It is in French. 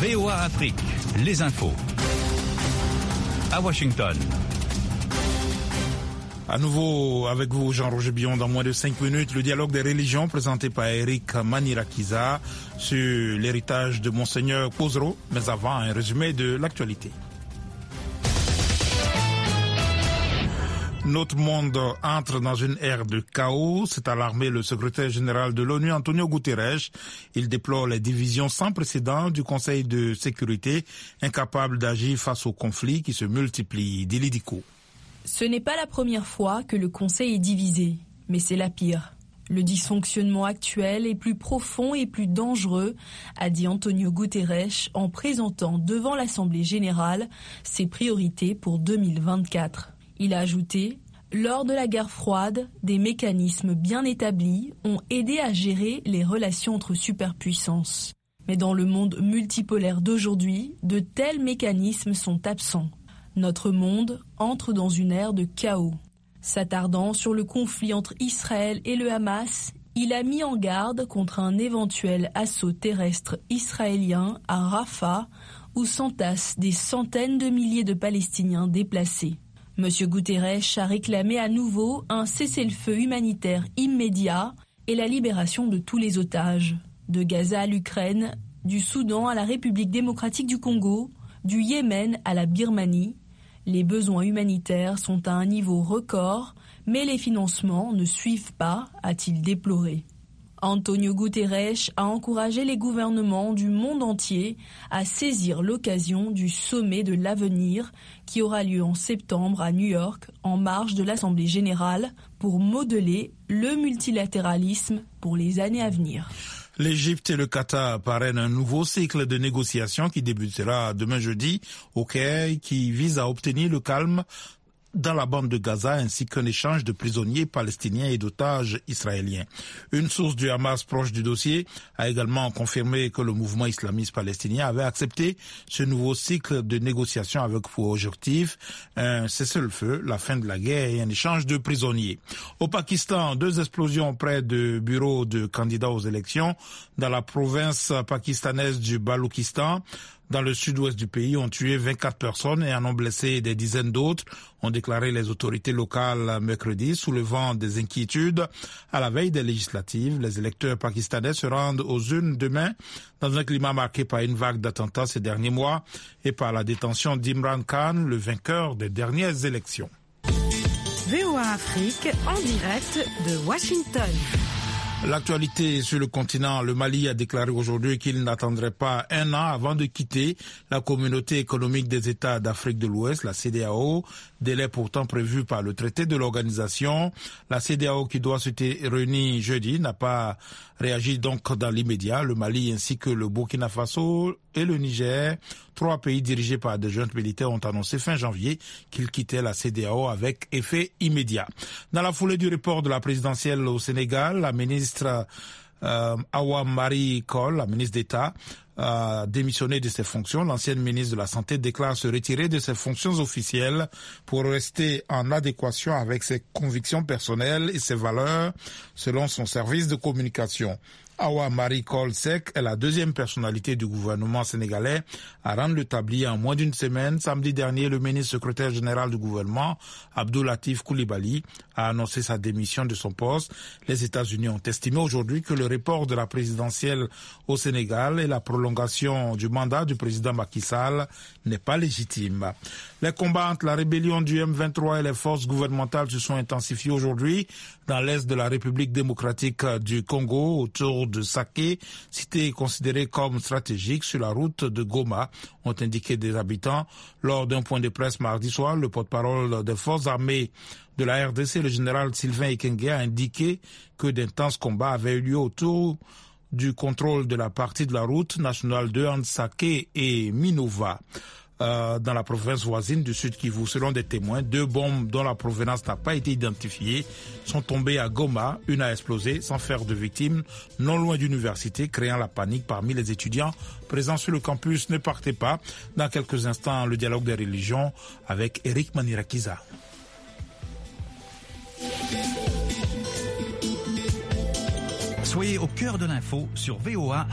VOA Afrique, les infos. À Washington. À nouveau avec vous, Jean-Roger Billon, dans moins de 5 minutes, le dialogue des religions présenté par Eric Manirakiza sur l'héritage de Monseigneur Kozro, mais avant un résumé de l'actualité. Notre monde entre dans une ère de chaos, s'est alarmé le secrétaire général de l'ONU, Antonio Guterres. Il déplore les divisions sans précédent du Conseil de sécurité, incapable d'agir face aux conflits qui se multiplient. Dilidico. Ce n'est pas la première fois que le Conseil est divisé, mais c'est la pire. Le dysfonctionnement actuel est plus profond et plus dangereux, a dit Antonio Guterres en présentant devant l'Assemblée générale ses priorités pour 2024. Il a ajouté « Lors de la guerre froide, des mécanismes bien établis ont aidé à gérer les relations entre superpuissances. Mais dans le monde multipolaire d'aujourd'hui, de tels mécanismes sont absents. Notre monde entre dans une ère de chaos. » S'attardant sur le conflit entre Israël et le Hamas, il a mis en garde contre un éventuel assaut terrestre israélien à Rafah, où s'entassent des centaines de milliers de Palestiniens déplacés. M. Guterres a réclamé à nouveau un cessez-le-feu humanitaire immédiat et la libération de tous les otages. De Gaza à l'Ukraine, du Soudan à la République démocratique du Congo, du Yémen à la Birmanie, les besoins humanitaires sont à un niveau record, mais les financements ne suivent pas, a-t-il déploré. Antonio Guterres a encouragé les gouvernements du monde entier à saisir l'occasion du sommet de l'avenir qui aura lieu en septembre à New York, en marge de l'Assemblée générale, pour modeler le multilatéralisme pour les années à venir. L'Égypte et le Qatar parrainent un nouveau cycle de négociations qui débutera demain jeudi au Caire, qui vise à obtenir le calme dans la bande de Gaza, ainsi qu'un échange de prisonniers palestiniens et d'otages israéliens. Une source du Hamas proche du dossier a également confirmé que le mouvement islamiste palestinien avait accepté ce nouveau cycle de négociations avec pour objectif un cessez-le-feu, la fin de la guerre et un échange de prisonniers. Au Pakistan, 2 explosions près de bureaux de candidats aux élections dans la province pakistanaise du Baloutchistan, dans le sud-ouest du pays, ont tué 24 personnes et en ont blessé des dizaines d'autres, ont déclaré les autorités locales mercredi, soulevant des inquiétudes. À la veille des législatives, les électeurs pakistanais se rendent aux urnes demain dans un climat marqué par une vague d'attentats ces derniers mois et par la détention d'Imran Khan, le vainqueur des dernières élections. VOA Afrique en direct de Washington. L'actualité sur le continent, le Mali a déclaré aujourd'hui qu'il n'attendrait pas un an avant de quitter la communauté économique des États d'Afrique de l'Ouest, la CEDEAO, délai pourtant prévu par le traité de l'organisation. La CEDEAO qui doit se réunir jeudi n'a pas réagi donc dans l'immédiat. Le Mali ainsi que le Burkina Faso et le Niger, 3 pays dirigés par des juntes militaires, ont annoncé fin janvier qu'ils quittaient la CEDEAO avec effet immédiat. Dans la foulée du report de la présidentielle au Sénégal, la ministre Awa Marie Coll, la ministre d'État, a démissionné de ses fonctions. L'ancienne ministre de la Santé déclare se retirer de ses fonctions officielles pour rester en adéquation avec ses convictions personnelles et ses valeurs, selon son service de communication. Awa Marie Coll Seck est la 2e personnalité du gouvernement sénégalais à rendre le tablier en moins d'une semaine. Samedi dernier, le ministre secrétaire général du gouvernement, Abdou Latif Coulibaly, a annoncé sa démission de son poste. Les États-Unis ont estimé aujourd'hui que le report de la présidentielle au Sénégal et la prolongation du mandat du président Macky Sall n'est pas légitime. Les combats entre la rébellion du M23 et les forces gouvernementales se sont intensifiés aujourd'hui dans l'est de la République démocratique du Congo, autour de Saké, cité considérée comme stratégique sur la route de Goma, ont indiqué des habitants. Lors d'un point de presse mardi soir, le porte-parole des forces armées de la RDC, le général Sylvain Ekenge, a indiqué que d'intenses combats avaient eu lieu autour du contrôle de la partie de la route nationale de Saké et Minova. Dans la province voisine du Sud Kivu. Selon des témoins, 2 bombes dont la provenance n'a pas été identifiée sont tombées à Goma. Une a explosé sans faire de victimes non loin d'université, créant la panique parmi les étudiants présents sur le campus. Ne partez pas. Dans quelques instants, le dialogue des religions avec Eric Manirakiza. Soyez au cœur de l'info sur VOA